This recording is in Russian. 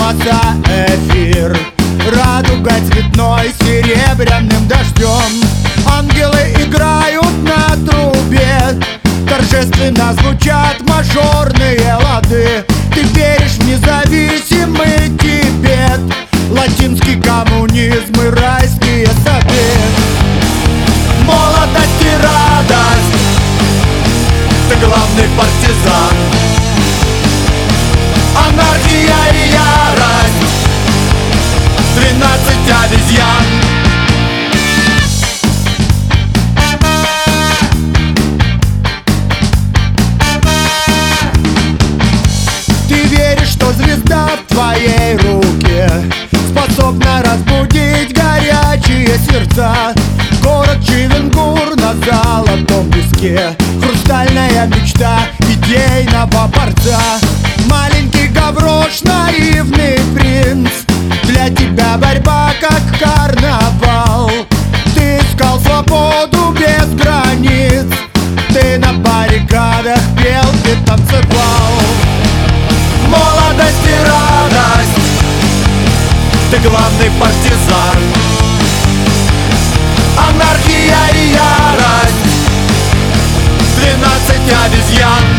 льется эфир, радуга цветной серебряным дождем. Ангелы играют на трубе, торжественно звучат мажорные лады. Ты веришь в независимый Тибет, латинский коммунизм и райские сады. Молодость и радость, ты главный партизан. Анархия и ярость, 12 обезьян. Ты веришь, что звезда в твоей руке способна разбудить горячие сердца. Город Чивенгур на золотом песке, хрустальная мечта идейного борца. Маленький Гаврош, наивный принц, для тебя борьба как карнавал. Ты искал свободу без границ, ты на баррикадах пел, ты танцевал. Молодость и радость, ты главный партизан. Анархия и ярость, 12 обезьян.